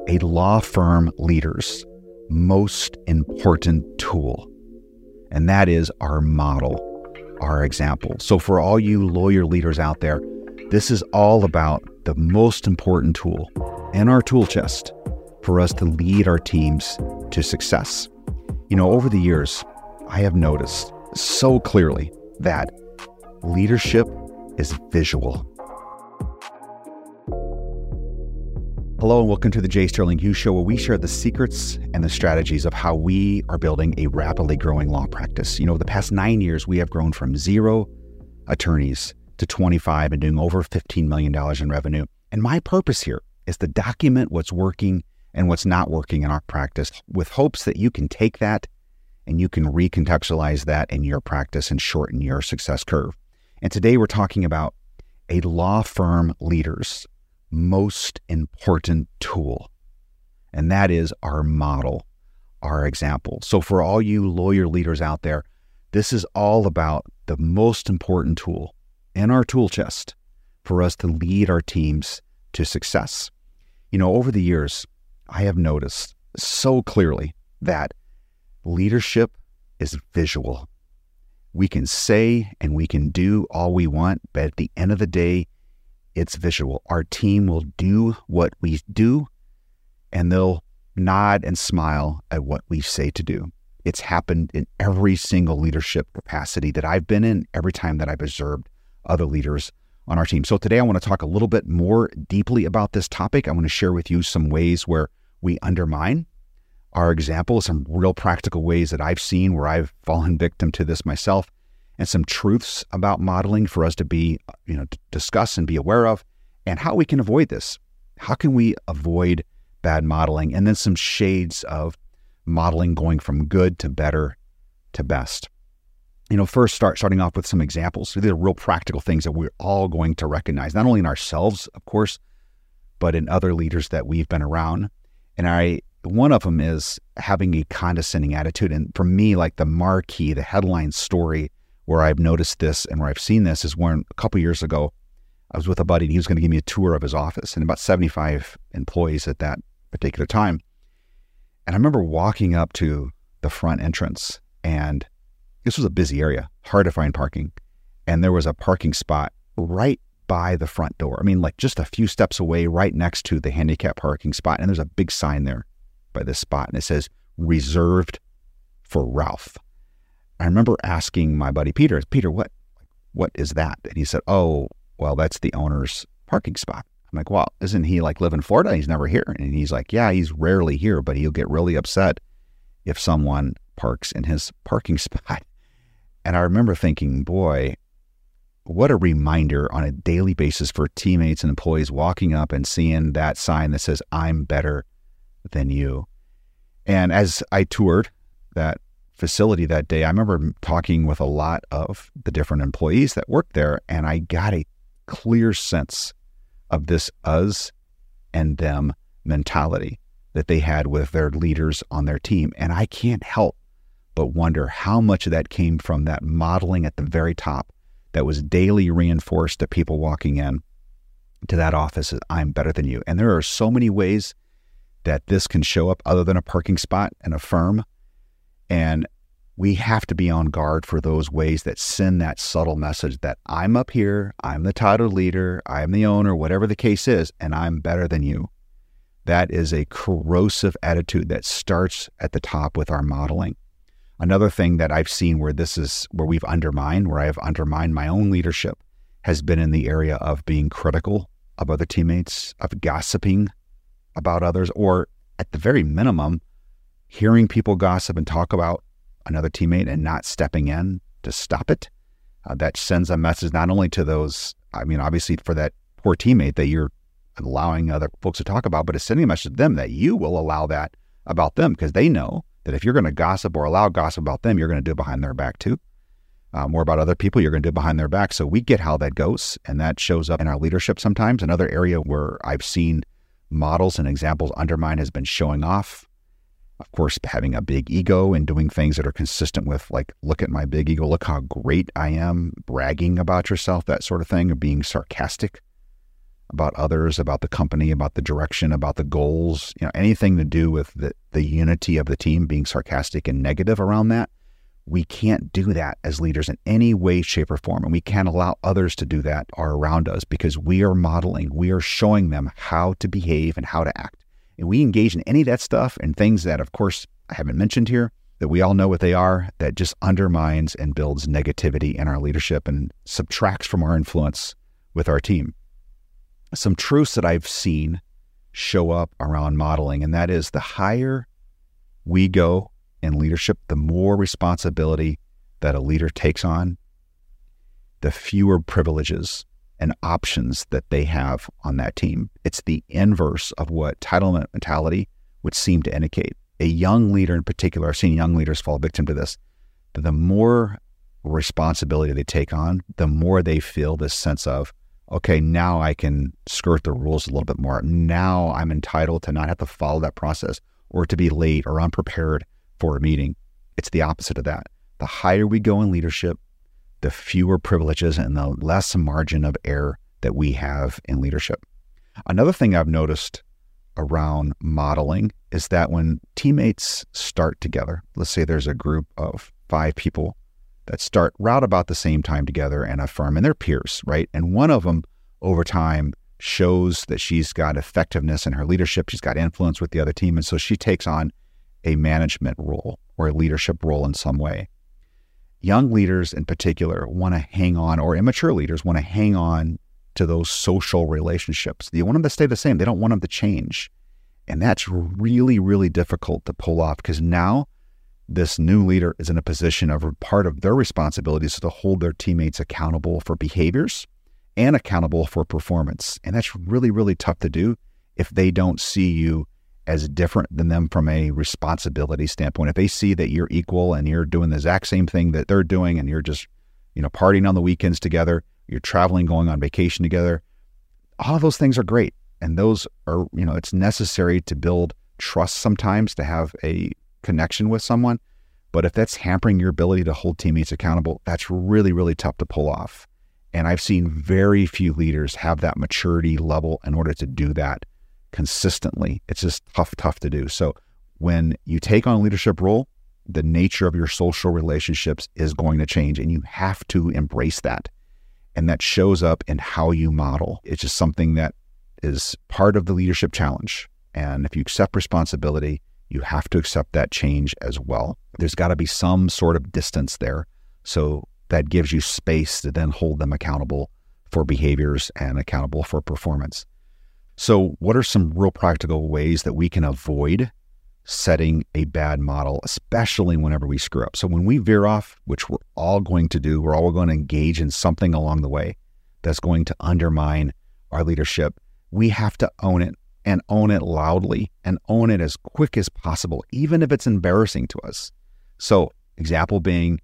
a law firm leader's most important tool, and that is our model, our example. So for all you lawyer leaders out there, this is all about the most important tool in our tool chest for us to lead our teams to success. Over the years, I have noticed so clearly that leadership is visual. Hello and welcome to the J. Sterling Hughes Show, where we share the secrets and the strategies of how we are building a rapidly growing law practice. The past 9 years, we have grown from 0 attorneys to 25 and doing over $15 million in revenue. And my purpose here is to document what's working and what's not working in our practice, with hopes that you can take that and you can recontextualize that in your practice and shorten your success curve. And today we're talking about a law firm leader's most important tool, and that is our model, our example. So for all you lawyer leaders out there, this is all about the most important tool in our tool chest for us to lead our teams to success. Over the years, I have noticed so clearly that leadership is visual. We can say and we can do all we want, but at the end of the day, it's visual. Our team will do what we do, and they'll nod and smile at what we say to do. It's happened in every single leadership capacity that I've been in, every time that I've observed other leaders on our team. So today I want to talk a little bit more deeply about this topic. I want to share with you some ways where we undermine our example, some real practical ways that I've seen where I've fallen victim to this myself, and some truths about modeling for us to be, to discuss and be aware of, and how we can avoid this. How can we avoid bad modeling? And then some shades of modeling going from good to better to best. First starting off with some examples. So these are real practical things that we're all going to recognize, not only in ourselves, of course, but in other leaders that we've been around. And one of them is having a condescending attitude. And for me, like the marquee, the headline story where I've noticed this and where I've seen this is when a couple years ago, I was with a buddy and he was going to give me a tour of his office, and about 75 employees at that particular time. And I remember walking up to the front entrance, and this was a busy area, hard to find parking. And there was a parking spot right by the front door. Like just a few steps away, right next to the handicap parking spot. And there's a big sign there by this spot, and it says, "Reserved for Ralph." I remember asking my buddy Peter, what is that? And he said, "Oh, well, that's the owner's parking spot." I'm like, "Well, isn't he live in Florida? He's never here." And he's like, "Yeah, he's rarely here, but he'll get really upset if someone parks in his parking spot." And I remember thinking, boy, what a reminder on a daily basis for teammates and employees walking up and seeing that sign that says, "I'm better than you." And as I toured that facility that day, I remember talking with a lot of the different employees that worked there, and I got a clear sense of this us and them mentality that they had with their leaders on their team. And I can't help but wonder how much of that came from that modeling at the very top that was daily reinforced to people walking in to that office as, "I'm better than you." And there are so many ways that this can show up other than a parking spot in a firm. And we have to be on guard for those ways that send that subtle message that I'm up here, I'm the title leader, I'm the owner, whatever the case is, and I'm better than you. That is a corrosive attitude that starts at the top with our modeling. Another thing that I've seen where we've undermined, where I have undermined my own leadership, has been in the area of being critical of other teammates, of gossiping about others, or at the very minimum, hearing people gossip and talk about another teammate and not stepping in to stop it. That sends a message not only to those, obviously for that poor teammate that you're allowing other folks to talk about, but it's sending a message to them that you will allow that about them, because they know that if you're going to gossip or allow gossip about them, you're going to do it behind their back too. More about other people, you're going to do it behind their back. So we get how that goes, and that shows up in our leadership sometimes. Another area where I've seen models and examples undermine has been showing off. Of course, having a big ego and doing things that are consistent with, like, look at my big ego, look how great I am, bragging about yourself, that sort of thing, or being sarcastic about others, about the company, about the direction, about the goals, anything to do with the unity of the team, being sarcastic and negative around that. We can't do that as leaders in any way, shape, or form. And we can't allow others to do that are around us, because we are modeling, we are showing them how to behave and how to act. And we engage in any of that stuff and things that, of course, I haven't mentioned here, that we all know what they are, that just undermines and builds negativity in our leadership and subtracts from our influence with our team. Some truths that I've seen show up around modeling, and that is the higher we go in leadership, the more responsibility that a leader takes on, the fewer privileges and options that they have on that team. It's the inverse of what entitlement mentality would seem to indicate. A young leader in particular, I've seen young leaders fall victim to this. The more responsibility they take on, the more they feel this sense of, okay, now I can skirt the rules a little bit more. Now I'm entitled to not have to follow that process or to be late or unprepared for a meeting. It's the opposite of that. The higher we go in leadership, the fewer privileges and the less margin of error that we have in leadership. Another thing I've noticed around modeling is that when teammates start together, let's say there's a group of 5 people that start right about the same time together in a firm, and they're peers, right? And one of them over time shows that she's got effectiveness in her leadership, she's got influence with the other team, and so she takes on a management role or a leadership role in some way. Young leaders in particular want to hang on, or immature leaders want to hang on to those social relationships. You want them to stay the same. They don't want them to change. And that's really, really difficult to pull off, because now this new leader is in a position of part of their responsibilities to hold their teammates accountable for behaviors and accountable for performance. And that's really, really tough to do if they don't see you as different than them from a responsibility standpoint. If they see that you're equal and you're doing the exact same thing that they're doing, and you're just, partying on the weekends together, you're traveling, going on vacation together, all those things are great. And those are, it's necessary to build trust sometimes, to have a connection with someone. But if that's hampering your ability to hold teammates accountable, that's really, really tough to pull off. And I've seen very few leaders have that maturity level in order to do that consistently. It's just tough to do. So when you take on a leadership role, the nature of your social relationships is going to change, and you have to embrace that. And that shows up in how you model. It's just something that is part of the leadership challenge. And if you accept responsibility, you have to accept that change as well. There's got to be some sort of distance there. So that gives you space to then hold them accountable for behaviors and accountable for performance. So what are some real practical ways that we can avoid setting a bad model, especially whenever we screw up? So when we veer off, which we're all going to do, we're all going to engage in something along the way that's going to undermine our leadership. We have to own it, and own it loudly, and own it as quick as possible, even if it's embarrassing to us. So example being,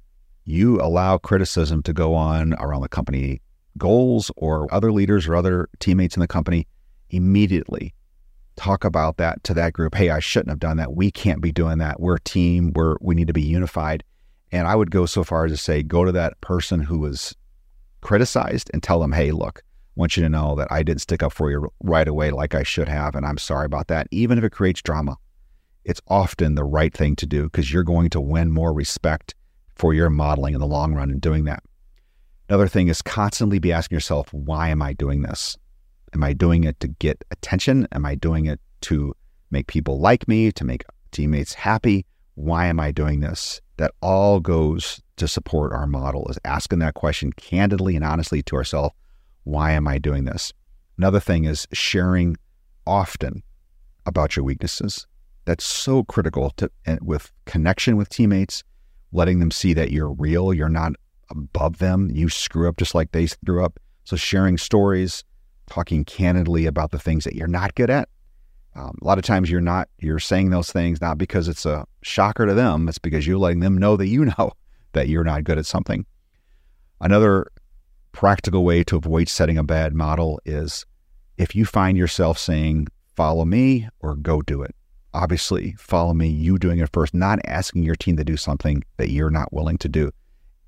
you allow criticism to go on around the company goals or other leaders or other teammates in the company. Immediately talk about that to that group. Hey, I shouldn't have done that. We can't be doing that. We're a team. We need to be unified. And I would go so far as to say, go to that person who was criticized and tell them, hey, look, I want you to know that I didn't stick up for you right away like I should have, and I'm sorry about that. Even if it creates drama, it's often the right thing to do, because you're going to win more respect for your modeling in the long run in doing that. Another thing is constantly be asking yourself, why am I doing this? Am I doing it to get attention? Am I doing it to make people like me, to make teammates happy? Why am I doing this? That all goes to support our model, is asking that question candidly and honestly to ourselves. Why am I doing this? Another thing is sharing often about your weaknesses. That's so critical with connection with teammates, letting them see that you're real, you're not above them, you screw up just like they screw up. So sharing stories, talking candidly about the things that you're not good at. A lot of times you're saying those things not because it's a shocker to them, it's because you're letting them know that you know that you're not good at something. Another practical way to avoid setting a bad model is if you find yourself saying, follow me or go do it. Obviously, follow me, you doing it first, not asking your team to do something that you're not willing to do.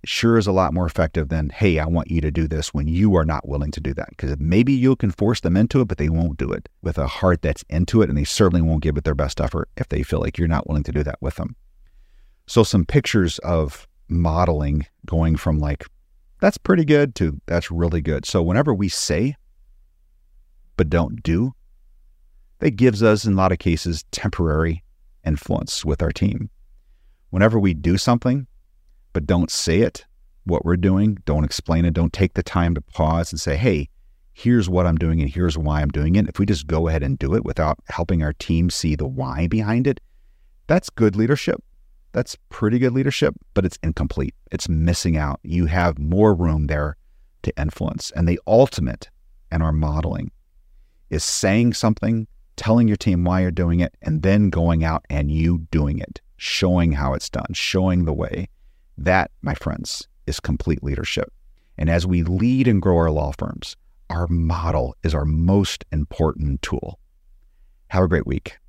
sure is a lot more effective than, hey, I want you to do this when you are not willing to do that. Because maybe you can force them into it, but they won't do it with a heart that's into it, and they certainly won't give it their best effort if they feel like you're not willing to do that with them. So some pictures of modeling going from like, that's pretty good to that's really good. So whenever we say, but don't do, that gives us, in a lot of cases, temporary influence with our team. Whenever we do something, but don't say it, what we're doing, don't explain it, don't take the time to pause and say, hey, here's what I'm doing and here's why I'm doing it. If we just go ahead and do it without helping our team see the why behind it, that's good leadership. That's pretty good leadership, but it's incomplete. It's missing out. You have more room there to influence. And the ultimate in our modeling is saying something, telling your team why you're doing it, and then going out and you doing it, showing how it's done, showing the way. That, my friends, is complete leadership. And as we lead and grow our law firms, our model is our most important tool. Have a great week.